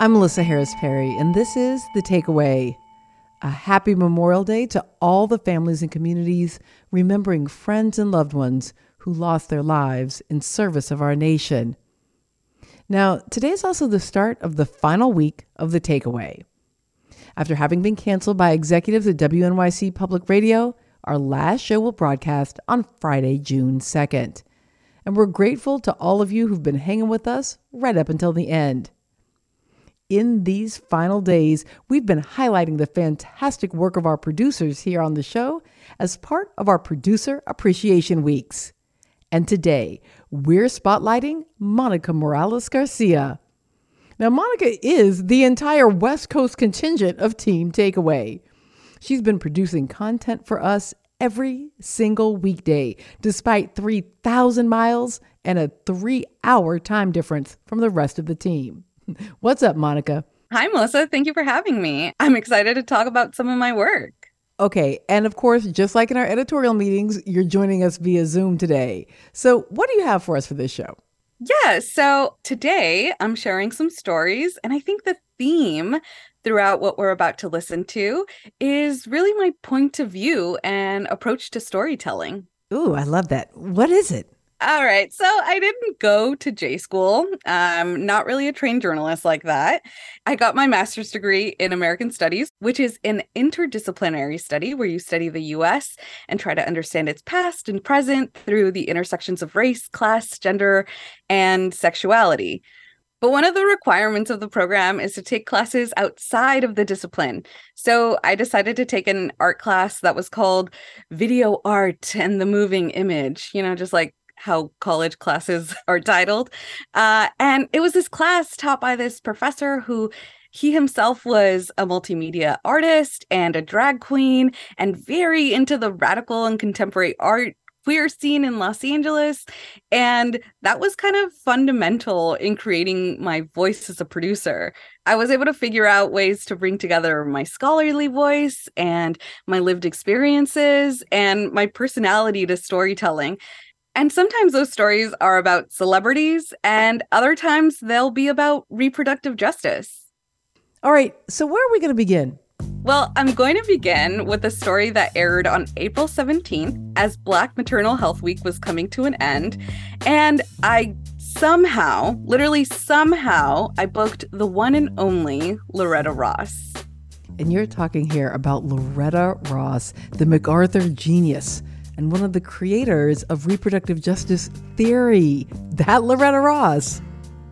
I'm Melissa Harris Perry, and this is The Takeaway. A happy Memorial Day to all the families and communities remembering friends and loved ones who lost their lives in service of our nation. Now, today is also the start of the final week of The Takeaway. After having been canceled by executives at WNYC Public Radio, our last show will broadcast on Friday, June 2nd. And we're grateful to all of you who've been hanging with us right up until the end. In these final days, we've been highlighting the fantastic work of our producers here on the show as part of our Producer Appreciation Weeks. And today, we're spotlighting Monica Morales Garcia. Now, Monica is the entire West Coast contingent of Team Takeaway. She's been producing content for us every single weekday, despite 3,000 miles and a 3-hour time difference from the rest of the team. What's up, Monica? Hi, Melissa. Thank you for having me. I'm excited to talk about some of my work. Okay, and of course, just like in our editorial meetings, you're joining us via Zoom today. So what do you have for us for this show? Yeah, so today I'm sharing some stories, and I think the theme throughout what we're about to listen to is really my point of view and approach to storytelling. Ooh, I love that. What is it? All right, so I didn't go to J school. I'm not really a trained journalist like that. I got my master's degree in American Studies, which is an interdisciplinary study where you study the US and try to understand its past and present through the intersections of race, class, gender, and sexuality. But one of the requirements of the program is to take classes outside of the discipline. So I decided to take an art class that was called Video Art and the Moving Image, just like how college classes are titled. And it was this class taught by this professor who he himself was a multimedia artist and a drag queen and very into the radical and contemporary art queer scene in Los Angeles. And that was kind of fundamental in creating my voice as a producer. I was able to figure out ways to bring together my scholarly voice and my lived experiences and my personality to storytelling. And sometimes those stories are about celebrities, and other times they'll be about reproductive justice. All right, so where are we going to begin? Well, I'm going to begin with a story that aired on April 17th as Black Maternal Health Week was coming to an end. And I literally somehow, I booked the one and only Loretta Ross. And you're talking here about Loretta Ross, the MacArthur genius, and one of the creators of reproductive justice theory, that Loretta Ross.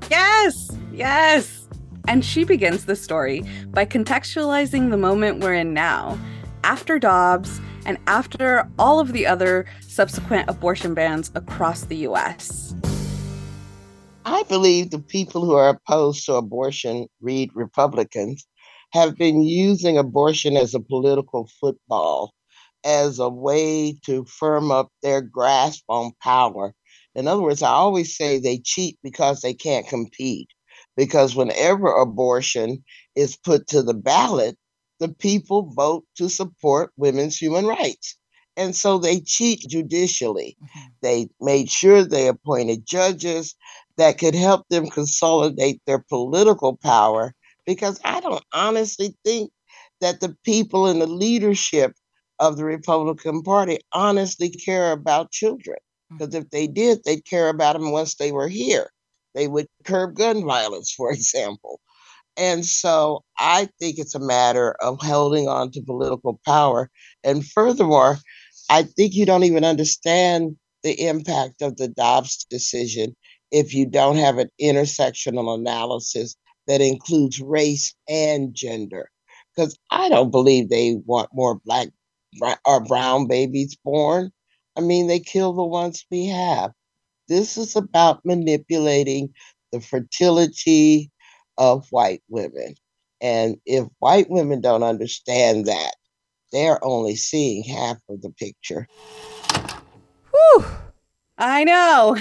Yes. And she begins the story by contextualizing the moment we're in now, after Dobbs and after all of the other subsequent abortion bans across the U.S. I believe the people who are opposed to abortion, read Republicans, have been using abortion as a political football, as a way to firm up their grasp on power. In other words, I always say they cheat because they can't compete. Because whenever abortion is put to the ballot, the people vote to support women's human rights. And so they cheat judicially. They made sure they appointed judges that could help them consolidate their political power, because I don't honestly think that the people in the leadership of the Republican Party honestly care about children. Because if they did, they'd care about them once they were here. They would curb gun violence, for example. And so I think it's a matter of holding on to political power. And furthermore, I think you don't even understand the impact of the Dobbs decision if you don't have an intersectional analysis that includes race and gender. Because I don't believe they want more Black or brown babies born. I mean, they kill the ones we have. This is about manipulating the fertility of white women. And if white women don't understand that, they're only seeing half of the picture. Whew. I know.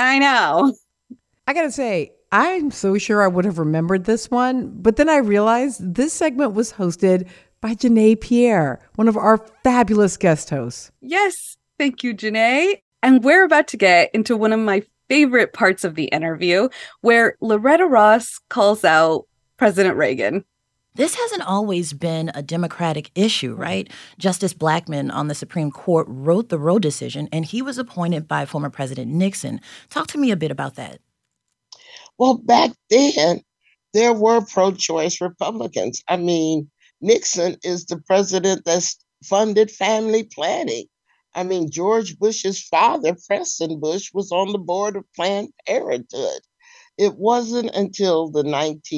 I gotta say, I'm so sure I would have remembered this one, but then I realized this segment was hosted by Janae Pierre, one of our fabulous guest hosts. Yes, thank you, Janae. And we're about to get into one of my favorite parts of the interview, where Loretta Ross calls out President Reagan. This hasn't always been a Democratic issue, right? Justice Blackmun on the Supreme Court wrote the Roe decision, and he was appointed by former President Nixon. Talk to me a bit about that. Well, back then, there were pro choice Republicans. I mean, Nixon is the president that's funded family planning. I mean, George Bush's father, Preston Bush, was on the board of Planned Parenthood. It wasn't until the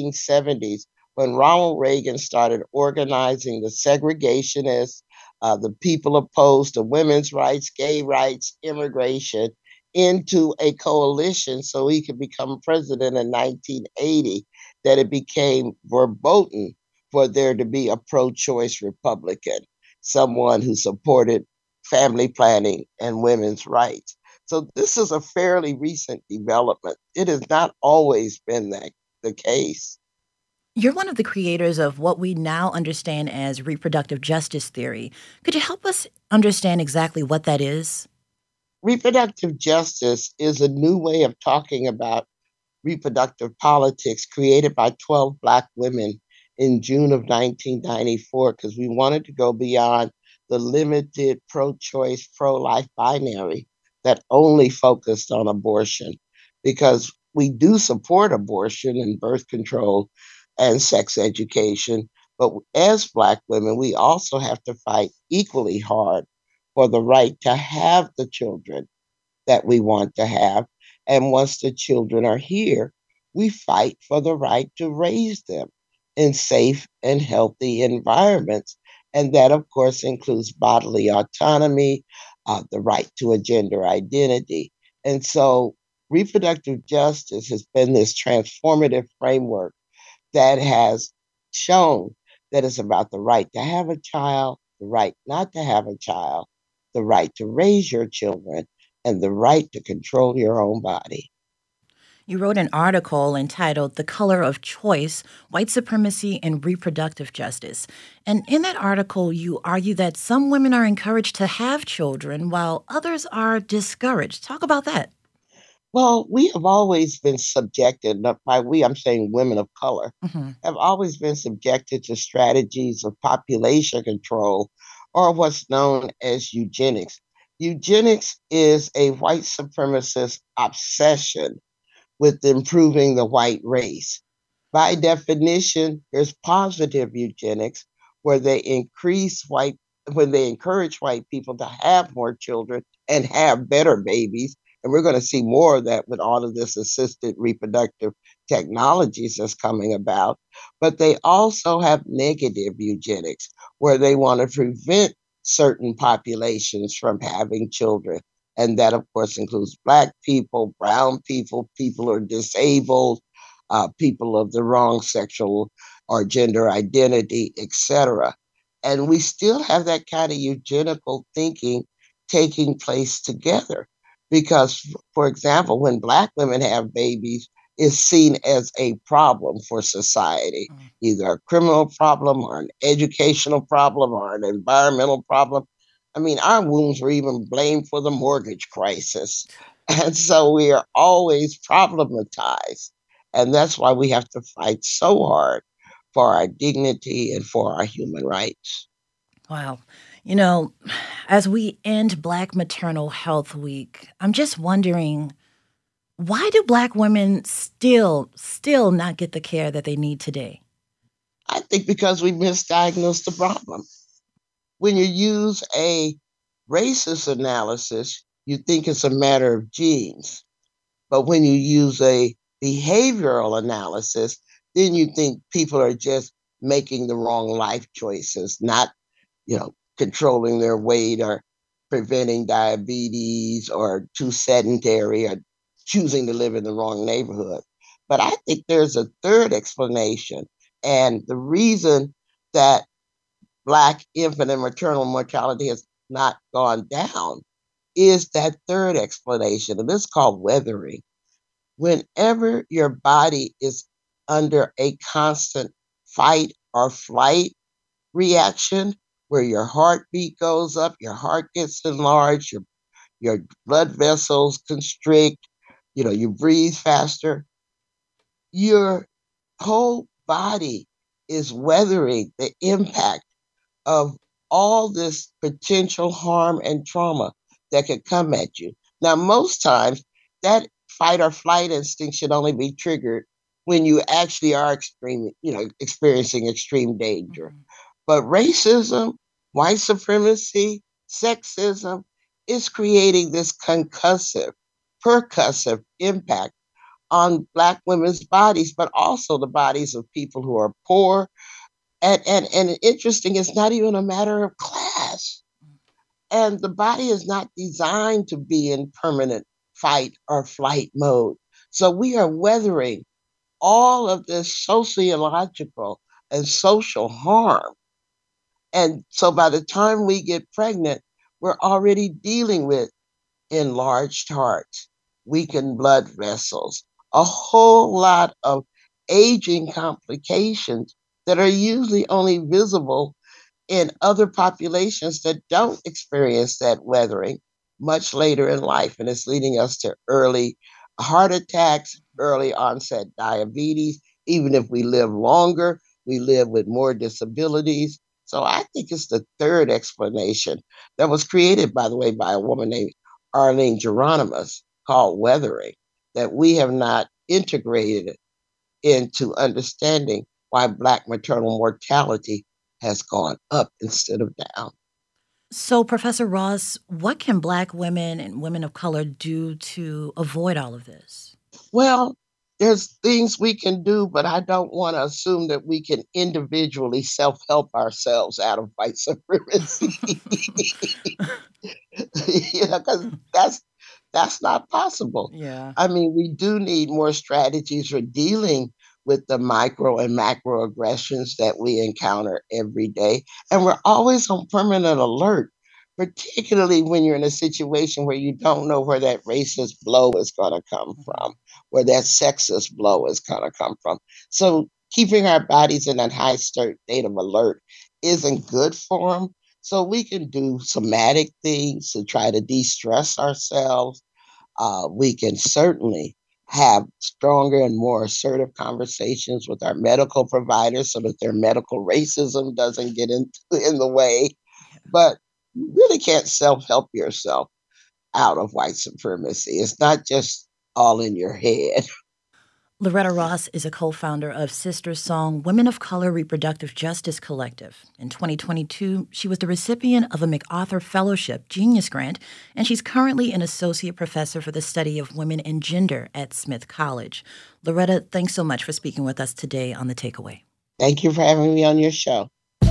1970s when Ronald Reagan started organizing the segregationists, the people opposed to women's rights, gay rights, immigration, into a coalition so he could become president in 1980, that it became verboten for there to be a pro choice Republican, someone who supported family planning and women's rights. So this is a fairly recent development. It has not always been the case. You're one of the creators of what we now understand as reproductive justice theory. Could you help us understand exactly what that is? Reproductive justice is a new way of talking about reproductive politics created by 12 Black women in June of 1994, because we wanted to go beyond the limited pro-choice, pro-life binary that only focused on abortion, because we do support abortion and birth control and sex education. But as Black women, we also have to fight equally hard for the right to have the children that we want to have. And once the children are here, we fight for the right to raise them in safe and healthy environments. And that, of course, includes bodily autonomy, the right to a gender identity. And so reproductive justice has been this transformative framework that has shown that it's about the right to have a child, the right not to have a child, the right to raise your children, and the right to control your own body. You wrote an article entitled The Color of Choice, White Supremacy and Reproductive Justice. And in that article, you argue that some women are encouraged to have children while others are discouraged. Talk about that. Well, we have always been subjected, by we, I'm saying women of color, have always been subjected to strategies of population control, or what's known as eugenics. Eugenics is a white supremacist obsession with improving the white race. By definition, there's positive eugenics where when they encourage white people to have more children and have better babies. And we're going to see more of that with all of this assisted reproductive technologies that's coming about. But they also have negative eugenics where they want to prevent certain populations from having children. And that, of course, includes Black people, brown people, people who are disabled, people of the wrong sexual or gender identity, etc. And we still have that kind of eugenical thinking taking place together. Because, for example, when Black women have babies, is seen as a problem for society, either a criminal problem or an educational problem or an environmental problem. I mean, our wombs were even blamed for the mortgage crisis. And so we are always problematized. And that's why we have to fight so hard for our dignity and for our human rights. Wow. You know, as we end Black Maternal Health Week, I'm just wondering, why do Black women still not get the care that they need today? I think because we misdiagnosed the problem. When you use a racist analysis, you think it's a matter of genes. But when you use a behavioral analysis, then you think people are just making the wrong life choices, not, controlling their weight or preventing diabetes or too sedentary or choosing to live in the wrong neighborhood. But I think there's a third explanation. And the reason that Black infant and maternal mortality has not gone down is that third explanation, and this is called weathering. Whenever your body is under a constant fight or flight reaction, where your heartbeat goes up, your heart gets enlarged, your blood vessels constrict, you breathe faster, your whole body is weathering the impact of all this potential harm and trauma that could come at you. Now, most times that fight or flight instinct should only be triggered when you actually are experiencing extreme danger. Mm-hmm. But racism, white supremacy, sexism is creating this percussive impact on Black women's bodies, but also the bodies of people who are poor. And interesting, it's not even a matter of class. And the body is not designed to be in permanent fight or flight mode. So we are weathering all of this sociological and social harm. And so by the time we get pregnant, we're already dealing with enlarged hearts, weakened blood vessels, a whole lot of aging complications that are usually only visible in other populations that don't experience that weathering much later in life. And it's leading us to early heart attacks, early onset diabetes. Even if we live longer, we live with more disabilities. So I think it's the third explanation that was created, by the way, by a woman named Arlene Geronimus, called weathering, that we have not integrated into understanding why Black maternal mortality has gone up instead of down. So, Professor Ross, what can Black women and women of color do to avoid all of this? Well, there's things we can do, but I don't want to assume that we can individually self-help ourselves out of white supremacy. Because that's not possible. Yeah. I mean, we do need more strategies for dealing with the micro and macro aggressions that we encounter every day. And we're always on permanent alert, particularly when you're in a situation where you don't know where that racist blow is going to come from, where that sexist blow is going to come from. So keeping our bodies in that high state of alert isn't good for them. So we can do somatic things to try to de-stress ourselves. We can certainly have stronger and more assertive conversations with our medical providers so that their medical racism doesn't get in the way. But you really can't self-help yourself out of white supremacy. It's not just all in your head. Loretta Ross is a co-founder of SisterSong Women of Color Reproductive Justice Collective. In 2022, she was the recipient of a MacArthur Fellowship Genius Grant, and she's currently an associate professor for the study of women and gender at Smith College. Loretta, thanks so much for speaking with us today on The Takeaway. Thank you for having me on your show.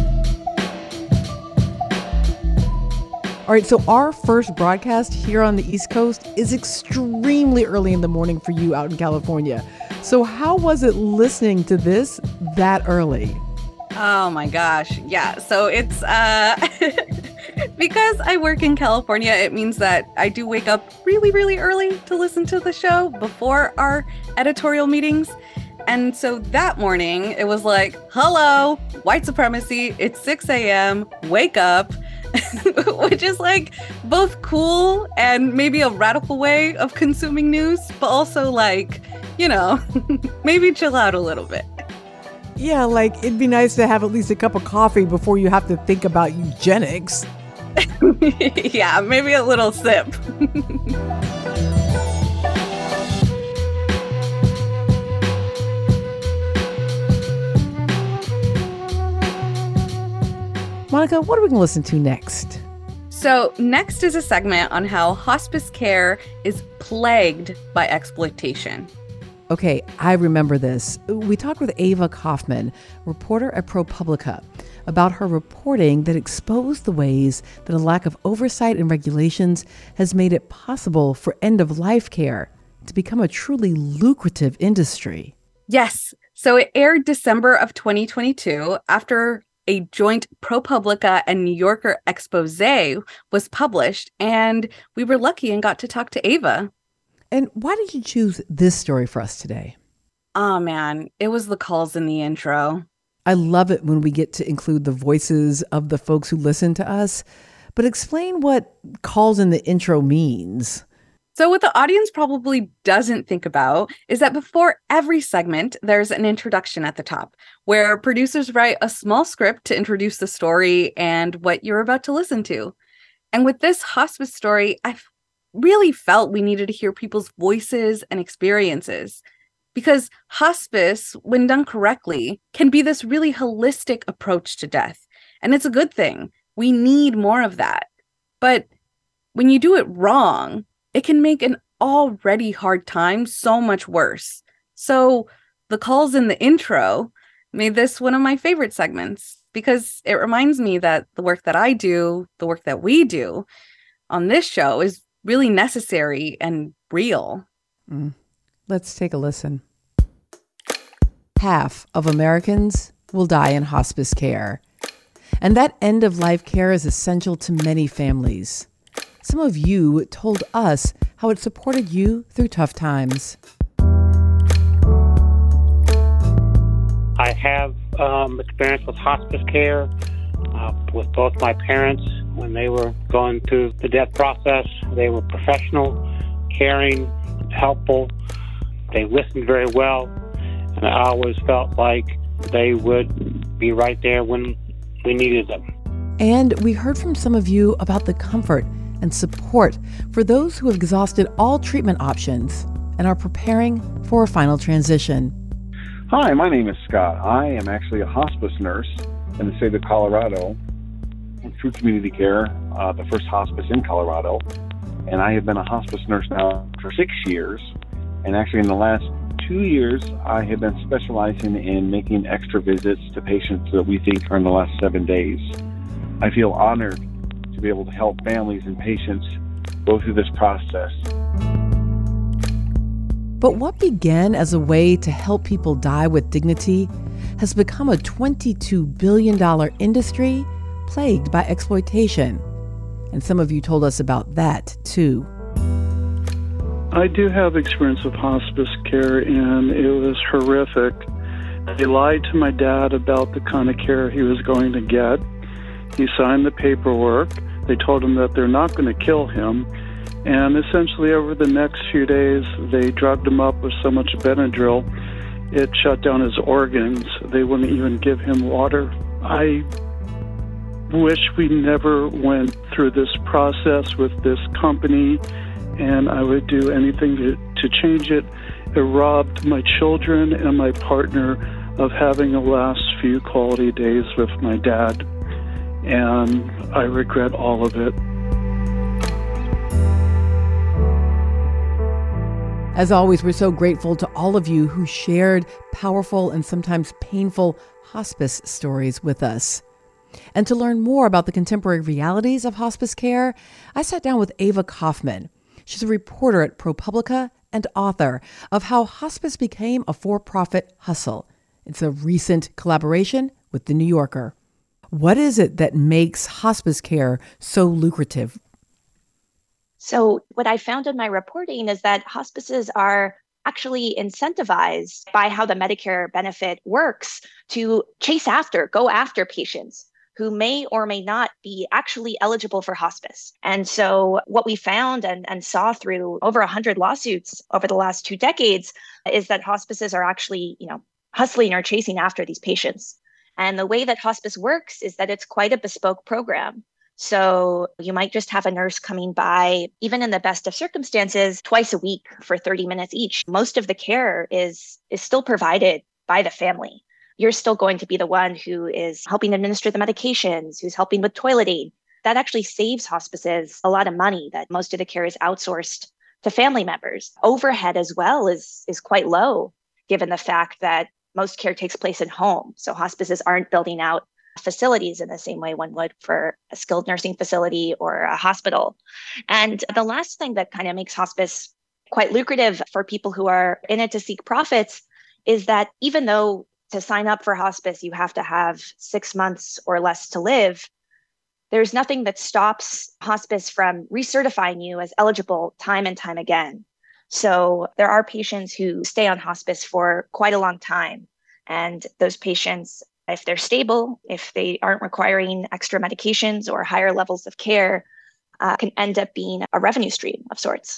All right, so our first broadcast here on the East Coast is extremely early in the morning for you out in California. So how was it listening to this that early? Oh my gosh. Yeah. So it's because I work in California, it means that I do wake up really, really early to listen to the show before our editorial meetings. And so that morning it was like, hello, white supremacy. It's 6 a.m. Wake up. Which is like both cool and maybe a radical way of consuming news, but also like, maybe chill out a little bit. Yeah, like it'd be nice to have at least a cup of coffee before you have to think about eugenics. Yeah, maybe a little sip. Monica, what are we going to listen to next? So next is a segment on how hospice care is plagued by exploitation. Okay, I remember this. We talked with Ava Kaufman, reporter at ProPublica, about her reporting that exposed the ways that a lack of oversight and regulations has made it possible for end-of-life care to become a truly lucrative industry. Yes. So it aired December of 2022 after a joint ProPublica and New Yorker expose was published, and we were lucky and got to talk to Ava. And why did you choose this story for us today? Oh, man, it was the calls in the intro. I love it when we get to include the voices of the folks who listen to us, but explain what calls in the intro means. So what the audience probably doesn't think about is that before every segment, there's an introduction at the top where producers write a small script to introduce the story and what you're about to listen to. And with this hospice story, I really felt we needed to hear people's voices and experiences, because hospice, when done correctly, can be this really holistic approach to death. And it's a good thing. We need more of that. But when you do it wrong, it can make an already hard time so much worse. So the calls in the intro made this one of my favorite segments, because it reminds me that the work that I do, the work that we do on this show, is really necessary and real. Let's take a listen. Half of Americans will die in hospice care. And that end-of-life care is essential to many families. Some of you told us how it supported you through tough times. I have experience with hospice care with both my parents when they were going through the death process. They were professional, caring, helpful. They listened very well, and I always felt like they would be right there when we needed them. And we heard from some of you about the comfort and support for those who have exhausted all treatment options and are preparing for a final transition. Hi, my name is Scott. I am actually a hospice nurse in the state of Colorado through Community Care, the first hospice in Colorado. And I have been a hospice nurse now for 6 years. And actually in the last 2 years, I have been specializing in making extra visits to patients that we think are in the last 7 days. I feel honored to be able to help families and patients go through this process. But what began as a way to help people die with dignity has become a $22 billion industry plagued by exploitation. And some of you told us about that, too. I do have experience with hospice care, and it was horrific. They lied to my dad about the kind of care he was going to get. He signed the paperwork. They told him that they're not going to kill him. And essentially over the next few days, they drugged him up with so much Benadryl, it shut down his organs. They wouldn't even give him water. I wish we never went through this process with this company, and I would do anything to change it. It robbed my children and my partner of having the last few quality days with my dad, and I regret all of it. As always, we're so grateful to all of you who shared powerful and sometimes painful hospice stories with us. And to learn more about the contemporary realities of hospice care, I sat down with Ava Kaufman. She's a reporter at ProPublica and author of How Hospice Became a For-Profit Hustle. It's a recent collaboration with The New Yorker. What is it that makes hospice care so lucrative? So what I found in my reporting is that hospices are actually incentivized by how the Medicare benefit works to go after patients who may or may not be actually eligible for hospice. And so what we found and saw through over 100 lawsuits over the last 2 decades is that hospices are actually, hustling or chasing after these patients. And the way that hospice works is that it's quite a bespoke program. So you might just have a nurse coming by, even in the best of circumstances, twice a week for 30 minutes each. Most of the care is still provided by the family. You're still going to be the one who is helping administer the medications, who's helping with toileting. That actually saves hospices a lot of money, that most of the care is outsourced to family members. Overhead as well is quite low, given the fact that most care takes place at home. So hospices aren't building out facilities in the same way one would for a skilled nursing facility or a hospital. And the last thing that kind of makes hospice quite lucrative for people who are in it to seek profits is that even though to sign up for hospice, you have to have 6 months or less to live, there's nothing that stops hospice from recertifying you as eligible time and time again. So there are patients who stay on hospice for quite a long time. And those patients, if they're stable, if they aren't requiring extra medications or higher levels of care, can end up being a revenue stream of sorts.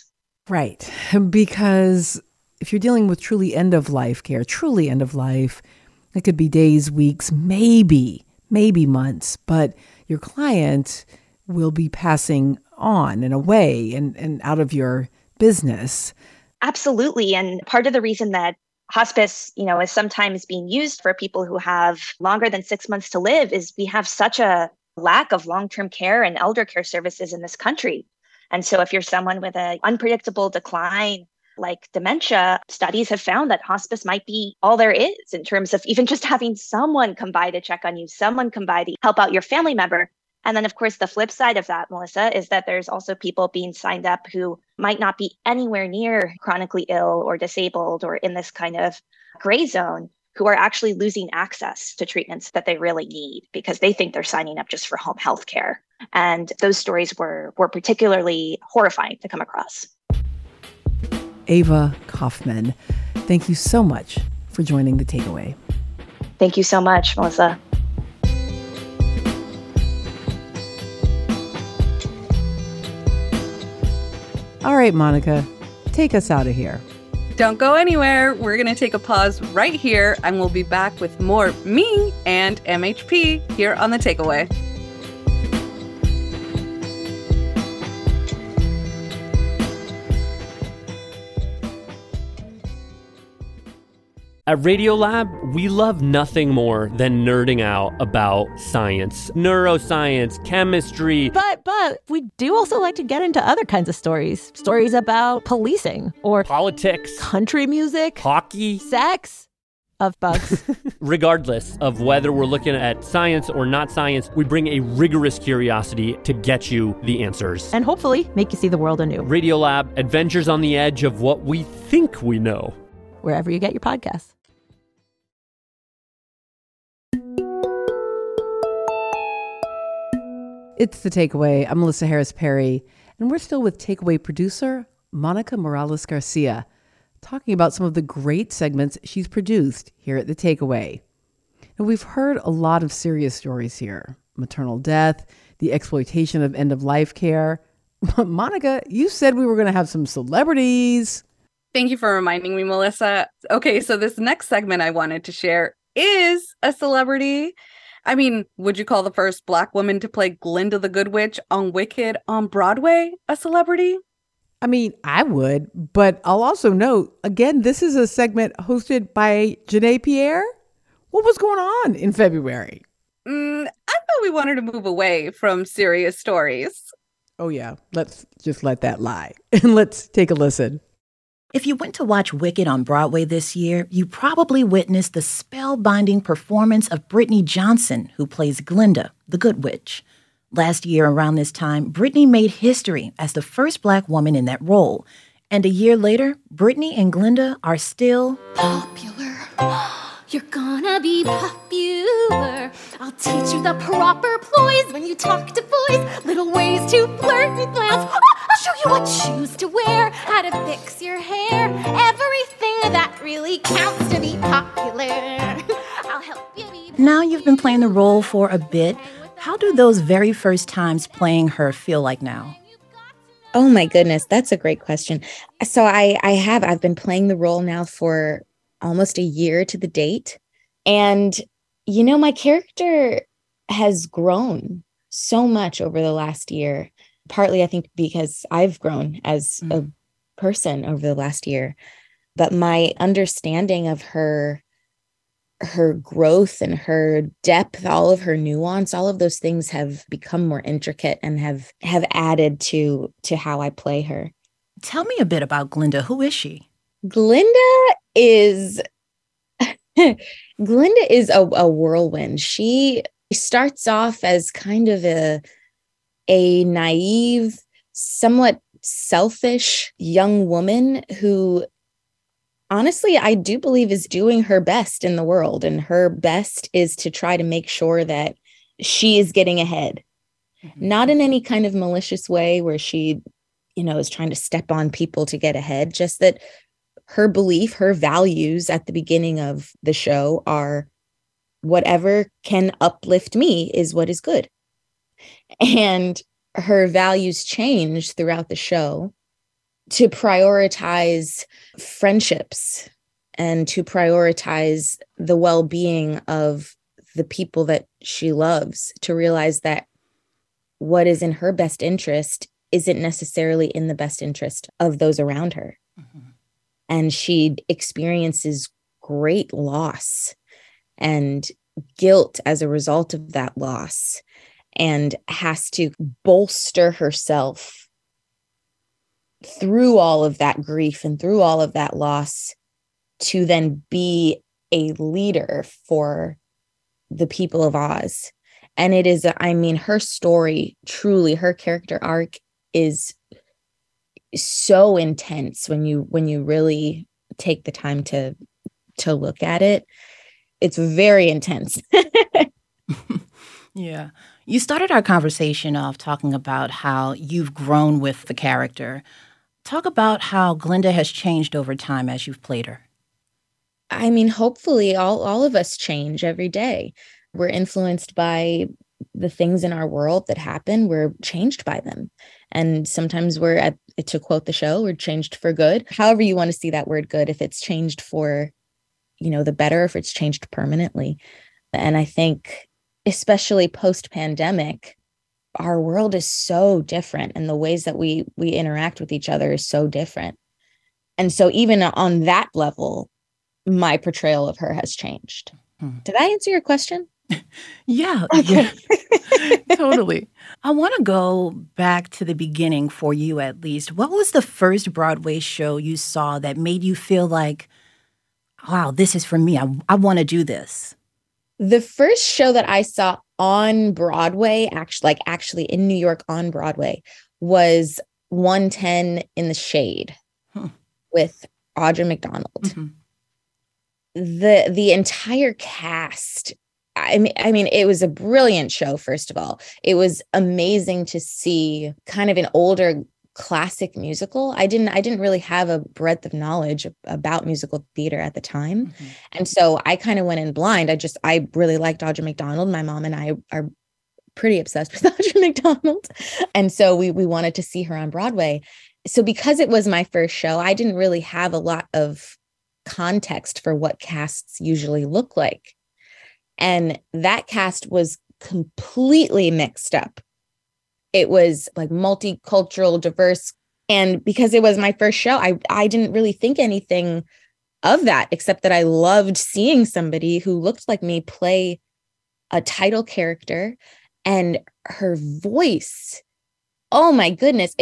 Right. Because if you're dealing with truly end of life care, truly end of life, it could be days, weeks, maybe months, but your client will be passing on and away and out of your business. Absolutely. And part of the reason that hospice, is sometimes being used for people who have longer than 6 months to live is we have such a lack of long-term care and elder care services in this country. And so if you're someone with an unpredictable decline like dementia, studies have found that hospice might be all there is in terms of even just having someone come by to check on you, someone come by to help out your family member. And then, of course, the flip side of that, Melissa, is that there's also people being signed up who might not be anywhere near chronically ill or disabled or in this kind of gray zone, who are actually losing access to treatments that they really need because they think they're signing up just for home health care. And those stories were particularly horrifying to come across. Ava Kaufman, thank you so much for joining The Takeaway. Thank you so much, Melissa. All right, Monica, take us out of here. Don't go anywhere. We're going to take a pause right here, and we'll be back with more me and MHP here on The Takeaway. At Radiolab, we love nothing more than nerding out about science, neuroscience, chemistry. But we do also like to get into other kinds of stories. Stories about policing or politics, country music, hockey, sex, of bugs. Regardless of whether we're looking at science or not science, we bring a rigorous curiosity to get you the answers. And hopefully make you see the world anew. Radiolab, adventures on the edge of what we think we know. Wherever you get your podcasts. It's The Takeaway. I'm Melissa Harris Perry, and we're still with Takeaway producer Monica Morales Garcia, talking about some of the great segments she's produced here at The Takeaway. Now, we've heard a lot of serious stories here. Maternal death, the exploitation of end-of-life care. But Monica, you said we were going to have some celebrities. Thank you for reminding me, Melissa. Okay, so this next segment I wanted to share is a celebrity. I mean, would you call the first Black woman to play Glinda the Good Witch on Wicked on Broadway a celebrity? I mean, I would, but I'll also note, again, this is a segment hosted by Janae Pierre. What was going on in February? I thought we wanted to move away from serious stories. Oh, yeah. Let's just let that lie. And let's take a listen. If you went to watch Wicked on Broadway this year, you probably witnessed the spellbinding performance of Brittany Johnson, who plays Glinda, the Good Witch. Last year around this time, Brittany made history as the first Black woman in that role. And a year later, Brittany and Glinda are still popular. You're gonna be popular. I'll teach you the proper ploys when you talk to boys. Little ways to flirt with clowns. I'll show you what shoes to wear, how to fix your hair. Everything that really counts to be popular. I'll help you be. Now you've been playing the role for a bit. How do those very first times playing her feel like now? Oh my goodness, that's a great question. So I've been playing the role now for almost a year to the date. And, my character has grown so much over the last year, partly, I think, because I've grown as a person over the last year. But my understanding of her growth and her depth, all of her nuance, all of those things have become more intricate and have added to how I play her. Tell me a bit about Glinda. Who is she? Glinda is a whirlwind. She starts off as kind of a naive, somewhat selfish young woman who, honestly, I do believe is doing her best in the world. And her best is to try to make sure that she is getting ahead. Mm-hmm. Not in any kind of malicious way where she, is trying to step on people to get ahead. Just that her belief, her values at the beginning of the show are whatever can uplift me is what is good. And her values change throughout the show. to prioritize friendships and to prioritize the well-being of the people that she loves, to realize that what is in her best interest isn't necessarily in the best interest of those around her. Mm-hmm. And she experiences great loss and guilt as a result of that loss, and has to bolster herself through all of that grief and through all of that loss to then be a leader for the people of Oz. And it is, I mean, her story, truly, her character arc is so intense when you really take the time to look at it. It's very intense. Yeah. You started our conversation off talking about how you've grown with the character. Talk about how Glinda has changed over time as you've played her. I mean, hopefully all of us change every day. We're influenced by the things in our world that happen. We're changed by them. And sometimes to quote the show, we're changed for good. However you want to see that word good, if it's changed for, the better, if it's changed permanently. And I think, especially post-pandemic, our world is so different, and the ways that we interact with each other is so different. And so even on that level, my portrayal of her has changed. Did I answer your question? Yeah. Okay. Totally. I want to go back to the beginning for you, at least. What was the first Broadway show you saw that made you feel like, wow, this is for me. I want to do this? The first show that I saw on Broadway, actually in New York on Broadway, was 110 in the Shade with Audra McDonald. Mm-hmm. The entire cast, I mean, it was a brilliant show, first of all. It was amazing to see kind of an older classic musical. I didn't really have a breadth of knowledge about musical theater at the time. Mm-hmm. And so I kind of went in blind. I really liked Audra McDonald. My mom and I are pretty obsessed with Audra McDonald. And so we wanted to see her on Broadway. So because it was my first show, I didn't really have a lot of context for what casts usually look like. And that cast was completely mixed up. It was like multicultural, diverse. And because it was my first show, I didn't really think anything of that, except that I loved seeing somebody who looked like me play a title character, and her voice. Oh my goodness.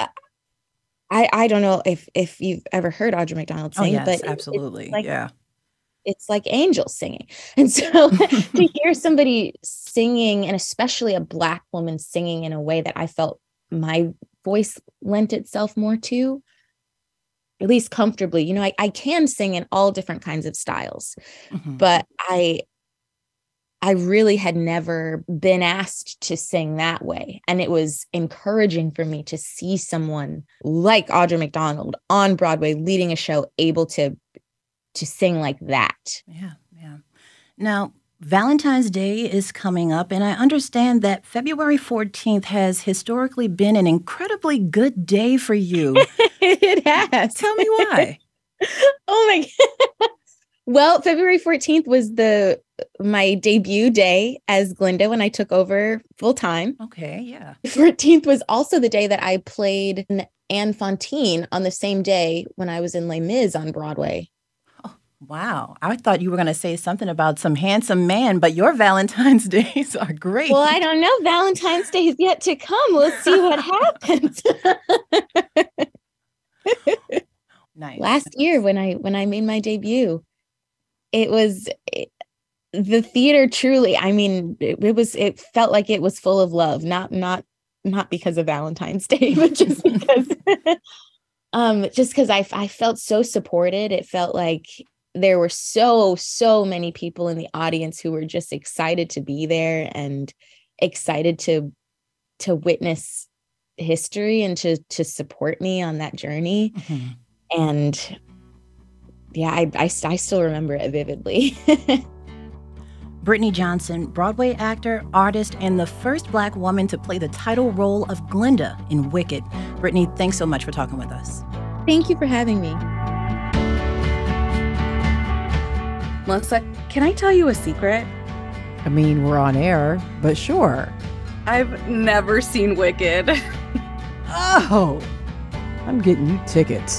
I don't know if you've ever heard Audra McDonald sing, yes, but absolutely. It's like angels singing. And so to hear somebody singing, and especially a Black woman singing in a way that I felt my voice lent itself more to, at least comfortably, I can sing in all different kinds of styles, mm-hmm. but I really had never been asked to sing that way. And it was encouraging for me to see someone like Audra McDonald on Broadway leading a show able to sing like that. Yeah. Now, Valentine's Day is coming up, and I understand that February 14th has historically been an incredibly good day for you. It has. Tell me why. Oh my God. Well, February 14th was my debut day as Glinda when I took over full time. Okay, yeah. 14th was also the day that I played Anne Fontaine on the same day when I was in Les Mis on Broadway. Wow. I thought you were going to say something about some handsome man, but your Valentine's days are great. Well, I don't know. Valentine's Day is yet to come. We'll see what happens. Nice. Last year when I made my debut, the theater truly, I mean, it felt like it was full of love, not because of Valentine's Day, but just because I felt so supported. It felt like there were so many people in the audience who were just excited to be there and excited to witness history and to support me on that journey. Mm-hmm. And yeah, I still remember it vividly. Brittany Johnson, Broadway actor, artist, and the first Black woman to play the title role of Glinda in Wicked. Brittany, thanks so much for talking with us. Thank you for having me. Melissa, can I tell you a secret? I mean, we're on air, but sure. I've never seen Wicked. Oh, I'm getting you tickets.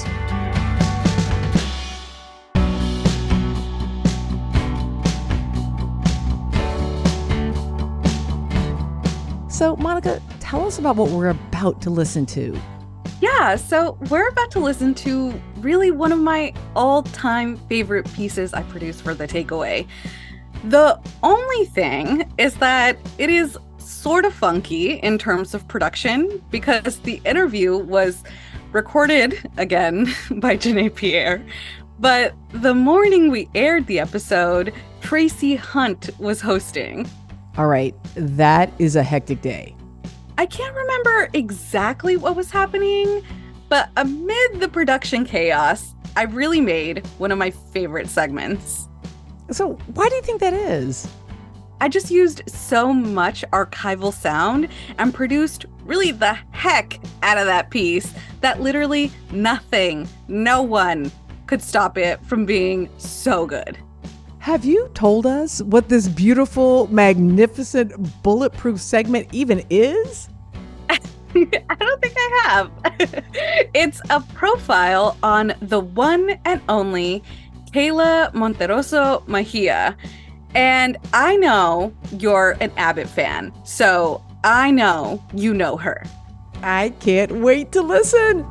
So, Monica, tell us about what we're about to listen to. Yeah, so we're about to listen to really one of my all-time favorite pieces I produced for The Takeaway. The only thing is that it is sort of funky in terms of production because the interview was recorded again by Janae Pierre. But the morning we aired the episode, Tracy Hunt was hosting. All right, that is a hectic day. I can't remember exactly what was happening, but amid the production chaos, I really made one of my favorite segments. So why do you think that is? I just used so much archival sound and produced really the heck out of that piece that literally nothing, no one could stop it from being so good. Have you told us what this beautiful, magnificent, bulletproof segment even is? I don't think I have. It's a profile on the one and only Kayla Monterroso Mejia. And I know you're an Abbott fan, so I know you know her. I can't wait to listen.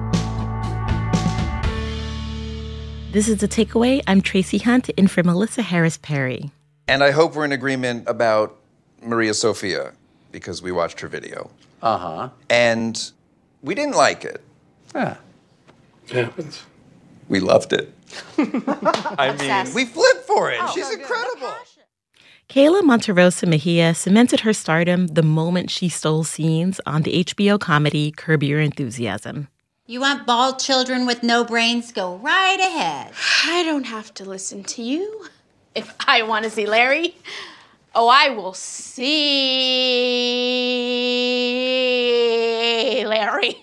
This is The Takeaway. I'm Tracy Hunt in for Melissa Harris Perry. And I hope we're in agreement about Maria Sofia, because we watched her video. Uh-huh. And we didn't like it. Yeah. It happens. We loved it. I mean, we flipped for it. She's incredible. Kayla Monterroso Mejia cemented her stardom the moment she stole scenes on the HBO comedy Curb Your Enthusiasm. You want bald children with no brains? Go right ahead. I don't have to listen to you. If I want to see Larry, I will see Larry.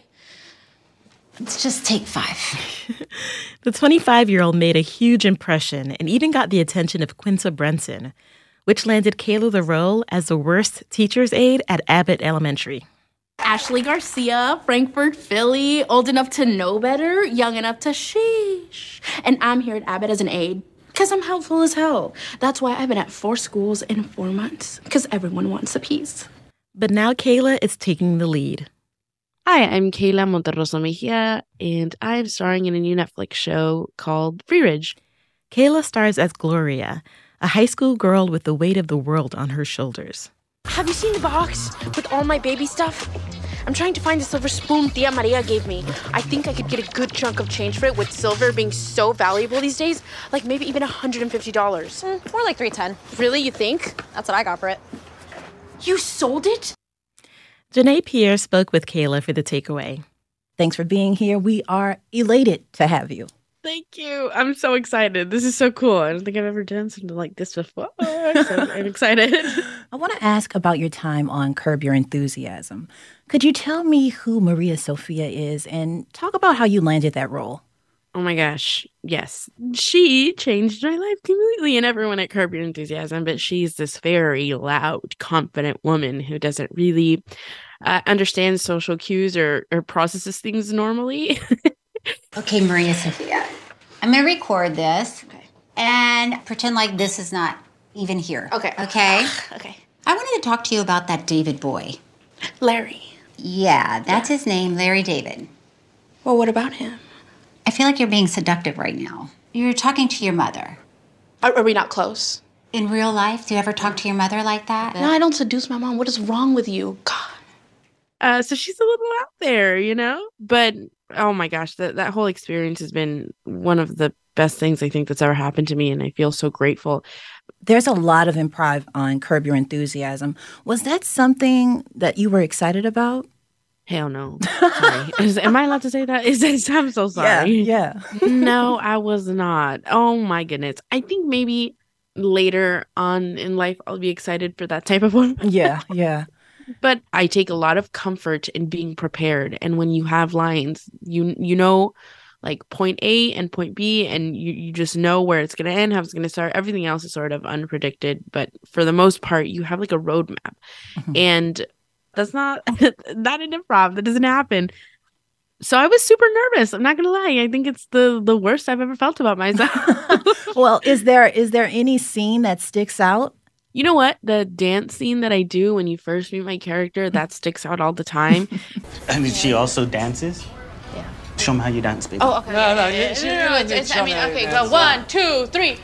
Let's just take 5. The 25-year-old made a huge impression and even got the attention of Quinta Brunson, which landed Kayla the role as the worst teacher's aide at Abbott Elementary. Ashley Garcia, Frankfurt, Philly, old enough to know better, young enough to sheesh. And I'm here at Abbott as an aide because I'm helpful as hell. That's why I've been at 4 schools in 4 months, because everyone wants a piece. But now Kayla is taking the lead. Hi, I'm Kayla Monterroso Mejia, and I'm starring in a new Netflix show called Free Ridge. Kayla stars as Gloria, a high school girl with the weight of the world on her shoulders. Have you seen the box with all my baby stuff? I'm trying to find the silver spoon Tia Maria gave me. I think I could get a good chunk of change for it with silver being so valuable these days. Like maybe even $150. More like $310. Really, you think? That's what I got for it. You sold it? Janae Pierre spoke with Kayla for The Takeaway. Thanks for being here. We are elated to have you. Thank you. I'm so excited. This is so cool. I don't think I've ever done something like this before. So I'm excited. I want to ask about your time on Curb Your Enthusiasm. Could you tell me who Maria Sofia is and talk about how you landed that role? Oh my gosh. Yes. She changed my life completely and everyone at Curb Your Enthusiasm, but she's this very loud, confident woman who doesn't really understand social cues or processes things normally. Okay, Maria Sofia, I'm going to record this and pretend like this is not even here. Okay. Okay? Okay. I wanted to talk to you about that David boy. Larry. Yeah, that's his name, Larry David. Well, what about him? I feel like you're being seductive right now. You're talking to your mother. Are we not close? In real life, do you ever talk to your mother like that? No, I don't seduce my mom. What is wrong with you? God. So she's a little out there, you know? But, oh my gosh, that whole experience has been one of the best things I think that's ever happened to me, and I feel so grateful. There's a lot of improv on Curb Your Enthusiasm. Was that something that you were excited about? Hell no. Sorry. Am I allowed to say that? I'm so sorry. Yeah. No, I was not. Oh my goodness. I think maybe later on in life I'll be excited for that type of one. Yeah. But I take a lot of comfort in being prepared. And when you have lines, you know like point A and point B, and you just know where it's going to end, how it's going to start. Everything else is sort of unpredicted, but for the most part, you have like a roadmap. And that's not an improv. That doesn't happen. So I was super nervous. I'm not going to lie. I think it's the worst I've ever felt about myself. Well, is there any scene that sticks out? You know what? The dance scene that I do when you first meet my character, that sticks out all the time. I mean, she also dances? Yeah. Show me how you dance, baby. Oh, okay. No, okay, go 1, 2, 3.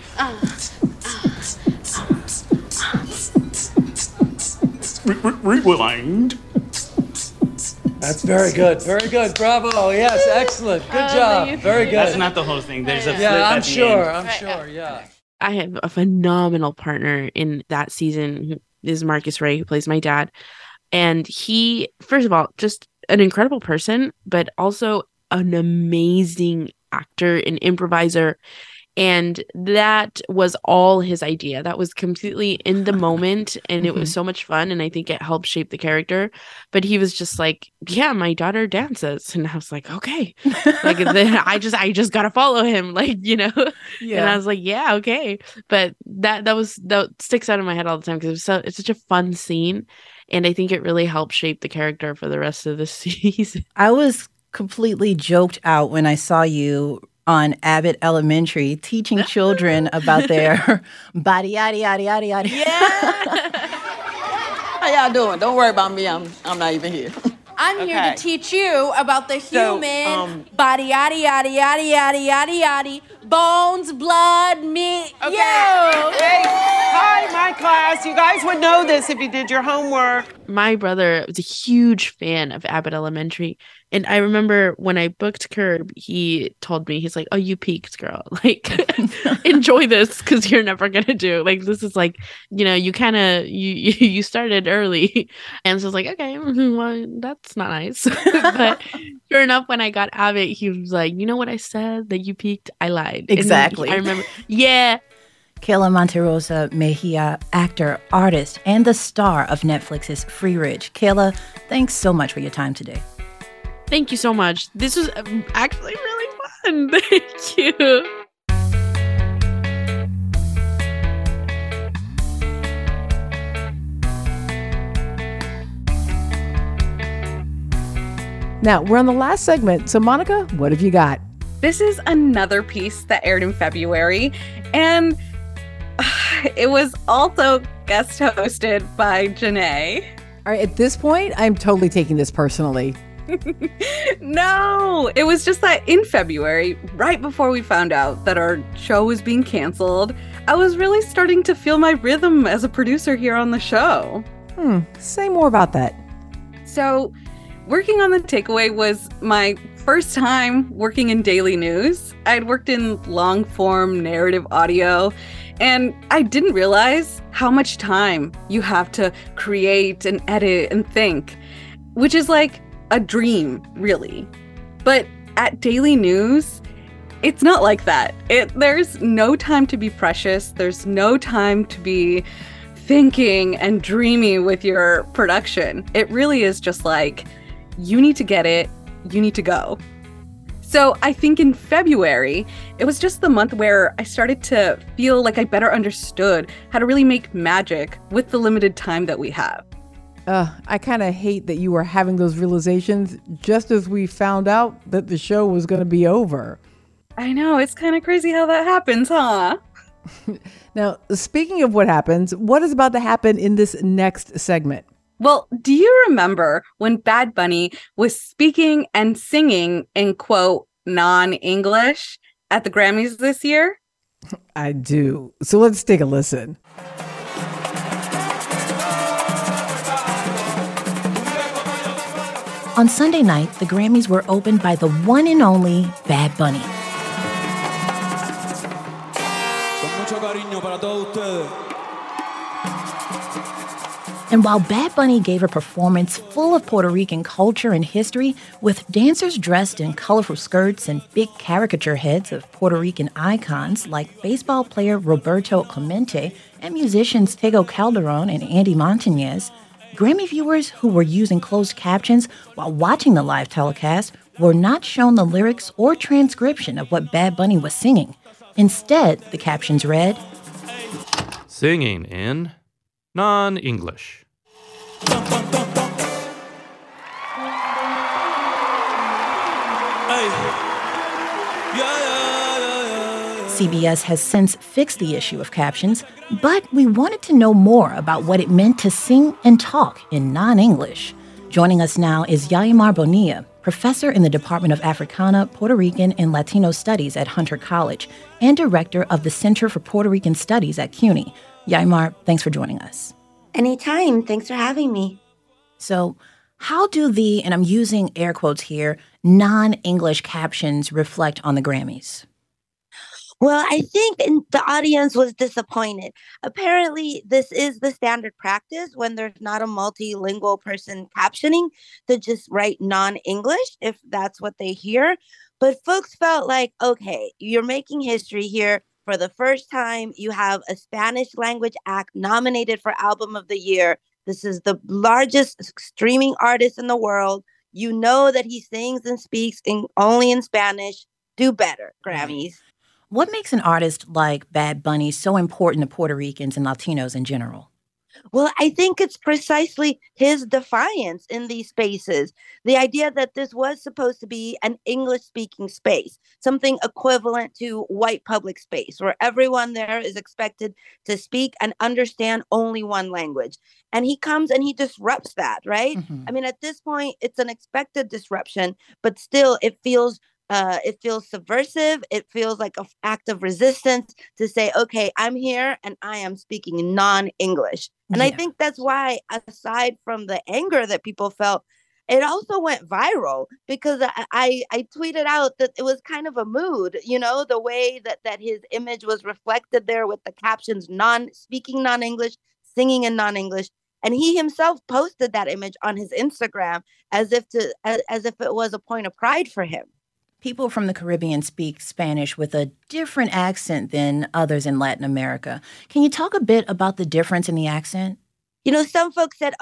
Rewind. That's very good. Very good. Bravo. Yes, excellent. Good job. Very good. That's not the whole thing. There's a flip I'm at the sure. end. I'm sure. Yeah. I have a phenomenal partner in that season, who is Marcus Ray, who plays my dad. And he, first of all, just an incredible person, but also an amazing actor and improviser. And that was all his idea. That was completely in the moment, and it was so much fun, and I think it helped shape the character. But he was just like, yeah, my daughter dances. And I was like, okay. Like I just gotta follow him, like, you know. Yeah. And I was like, yeah, okay. But that sticks out in my head all the time, because it's such a fun scene, and I think it really helped shape the character for the rest of the season. I was completely joked out when I saw you on Abbott Elementary teaching children about their body, yaddy, yaddy, yaddy, yaddy. Yeah. How y'all doing? Don't worry about me. I'm not even here. I'm here to teach you about the human body, yaddy, yaddy, yaddy, yaddy, yaddy, yaddy, bones, blood, meat. Okay. Yo! Hey, hi, my class. You guys would know this if you did your homework. My brother was a huge fan of Abbott Elementary. And I remember when I booked Curb, he told me, he's like, oh, you peaked, girl. Like, enjoy this, because you're never going to do. Like, this is like, you know, you kind of, you started early. And so I was like, okay, well, that's not nice. But sure enough, when I got Abbott, he was like, you know what I said? That you peaked? I lied. Exactly. I remember. Yeah. Kayla Monterosa Mejia, actor, artist, and the star of Netflix's Free Ridge. Kayla, thanks so much for your time today. Thank you so much. This was actually really fun. Thank you. Now, we're on the last segment. So, Monica, what have you got? This is another piece that aired in February, and it was also guest hosted by Janae. All right, at this point, I'm totally taking this personally. No, it was just that in February, right before we found out that our show was being canceled, I was really starting to feel my rhythm as a producer here on the show. Say more about that. So, working on The Takeaway was my first time working in daily news. I'd worked in long form narrative audio, and I didn't realize how much time you have to create and edit and think, which is like a dream, really. But at daily news, it's not like that. There's no time to be precious. There's no time to be thinking and dreamy with your production. It really is just like, you need to get it, you need to go. So I think in February, it was just the month where I started to feel like I better understood how to really make magic with the limited time that we have. I kind of hate that you were having those realizations just as we found out that the show was going to be over. I know, it's kind of crazy how that happens, huh? Now, speaking of what happens, what is about to happen in this next segment? Well, do you remember when Bad Bunny was speaking and singing in, quote, non-English at the Grammys this year? I do. So let's take a listen. On Sunday night, the Grammys were opened by the one and only Bad Bunny. And while Bad Bunny gave a performance full of Puerto Rican culture and history, with dancers dressed in colorful skirts and big caricature heads of Puerto Rican icons like baseball player Roberto Clemente and musicians Tego Calderon and Andy Montañez, Grammy viewers who were using closed captions while watching the live telecast were not shown the lyrics or transcription of what Bad Bunny was singing. Instead, the captions read, "Singing in non-English." CBS has since fixed the issue of captions, but we wanted to know more about what it meant to sing and talk in non-English. Joining us now is Yaimar Bonilla, professor in the Department of Africana, Puerto Rican, and Latino Studies at Hunter College, and director of the Center for Puerto Rican Studies at CUNY. Yaimar, thanks for joining us. Anytime. Thanks for having me. So, how do the, and I'm using air quotes here, non-English captions reflect on the Grammys? Well, I think the audience was disappointed. Apparently, this is the standard practice when there's not a multilingual person captioning to just write non-English if that's what they hear. But folks felt like, okay, you're making history here. For the first time, you have a Spanish language act nominated for Album of the Year. This is the largest streaming artist in the world. You know that he sings and speaks only in Spanish. Do better, Grammys. What makes an artist like Bad Bunny so important to Puerto Ricans and Latinos in general? Well, I think it's precisely his defiance in these spaces. The idea that this was supposed to be an English-speaking space, something equivalent to white public space, where everyone there is expected to speak and understand only one language. And he comes and he disrupts that, right? Mm-hmm. I mean, at this point, it's an expected disruption, but still it feels subversive. It feels like an act of resistance to say, okay, I'm here and I am speaking non-English. And I think that's why, aside from the anger that people felt, it also went viral because I tweeted out that it was kind of a mood, you know, the way that his image was reflected there with the captions, speaking non-English, singing in non-English. And he himself posted that image on his Instagram as if it was a point of pride for him. People from the Caribbean speak Spanish with a different accent than others in Latin America. Can you talk a bit about the difference in the accent? You know, some folks said,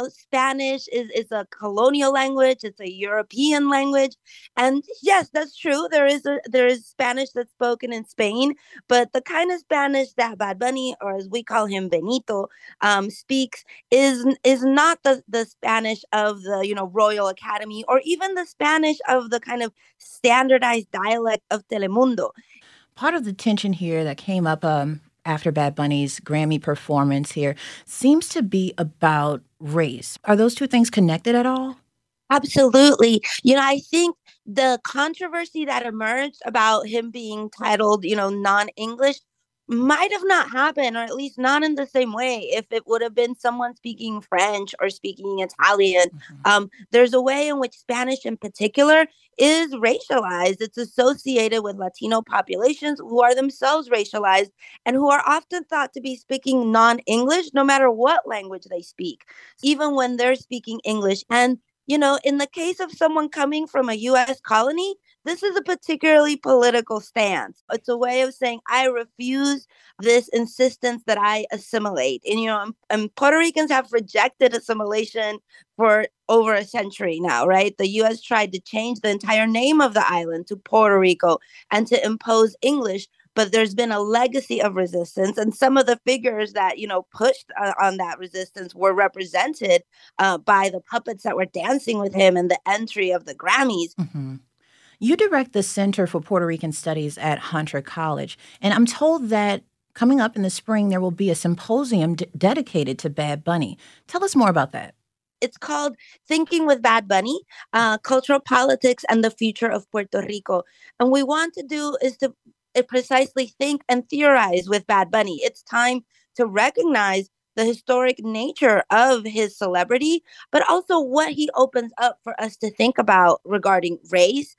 Spanish is a colonial language. It's a European language. And yes, that's true. There is Spanish that's spoken in Spain. But the kind of Spanish that Bad Bunny, or as we call him, Benito, speaks is not the Spanish of the, Royal Academy or even the Spanish of the kind of standardized dialect of Telemundo. Part of the tension here that came up after Bad Bunny's Grammy performance here seems to be about race. Are those two things connected at all? Absolutely. I think the controversy that emerged about him being titled, non-English might have not happened, or at least not in the same way, if it would have been someone speaking French or speaking Italian. Mm-hmm. There's a way in which Spanish in particular is racialized. It's associated with Latino populations who are themselves racialized and who are often thought to be speaking non-English, no matter what language they speak, even when they're speaking English. And in the case of someone coming from a U.S. colony, this is a particularly political stance. It's a way of saying, I refuse this insistence that I assimilate. And Puerto Ricans have rejected assimilation for over a century now, right? The U.S. tried to change the entire name of the island to Puerto Rico and to impose English. But there's been a legacy of resistance, and some of the figures that, pushed on that resistance were represented by the puppets that were dancing with him in the entry of the Grammys. Mm-hmm. You direct the Center for Puerto Rican Studies at Hunter College, and I'm told that coming up in the spring, there will be a symposium dedicated to Bad Bunny. Tell us more about that. It's called Thinking with Bad Bunny, Cultural Politics and the Future of Puerto Rico. And we want to do is to precisely think and theorize with Bad Bunny. It's time to recognize the historic nature of his celebrity, but also what he opens up for us to think about regarding race,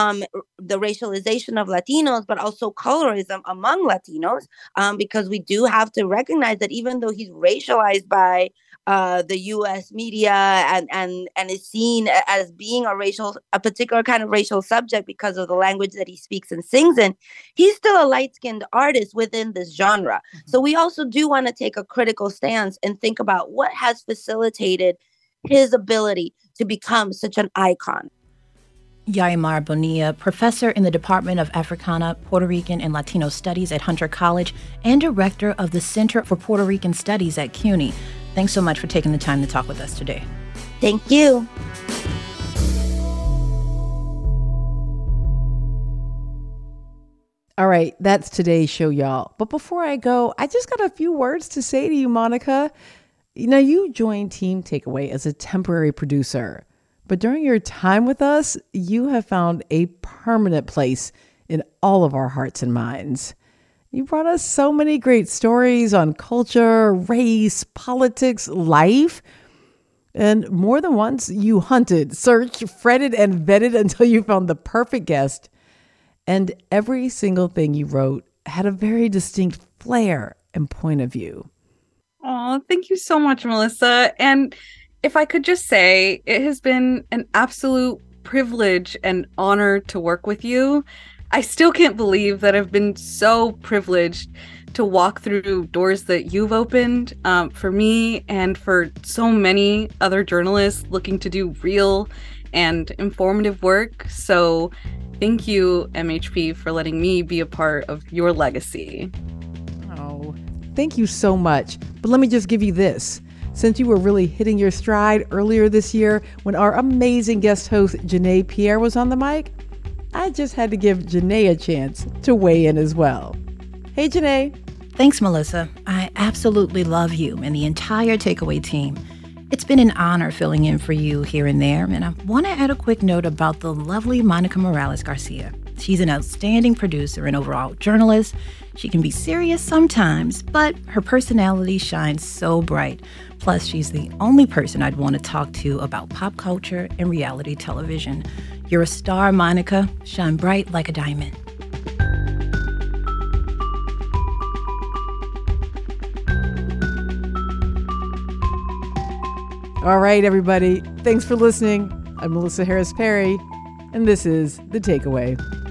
the racialization of Latinos, but also colorism among Latinos, because we do have to recognize that even though he's racialized by the U.S. media and is seen as being a particular kind of racial subject because of the language that he speaks and sings in, he's still a light-skinned artist within this genre. Mm-hmm. So we also do want to take a critical stance and think about what has facilitated his ability to become such an icon. Yaimar Bonilla, professor in the Department of Africana, Puerto Rican, and Latino Studies at Hunter College and director of the Center for Puerto Rican Studies at CUNY. Thanks so much for taking the time to talk with us today. Thank you. All right, that's today's show, y'all. But before I go, I just got a few words to say to you, Monica. You joined Team Takeaway as a temporary producer. But during your time with us, you have found a permanent place in all of our hearts and minds. You brought us so many great stories on culture, race, politics, life. And more than once, you hunted, searched, fretted, and vetted until you found the perfect guest. And every single thing you wrote had a very distinct flair and point of view. Oh, thank you so much, Melissa. And if I could just say, it has been an absolute privilege and honor to work with you. I still can't believe that I've been so privileged to walk through doors that you've opened for me and for so many other journalists looking to do real and informative work. So thank you, MHP, for letting me be a part of your legacy. Oh, thank you so much. But let me just give you this. Since you were really hitting your stride earlier this year when our amazing guest host, Janae Pierre, was on the mic, I just had to give Janae a chance to weigh in as well. Hey, Janae. Thanks, Melissa. I absolutely love you and the entire Takeaway team. It's been an honor filling in for you here and there, and I want to add a quick note about the lovely Monica Morales Garcia. She's an outstanding producer and overall journalist. She can be serious sometimes, but her personality shines so bright. Plus, she's the only person I'd want to talk to about pop culture and reality television. You're a star, Monica. Shine bright like a diamond. All right, everybody. Thanks for listening. I'm Melissa Harris Perry, and this is The Takeaway.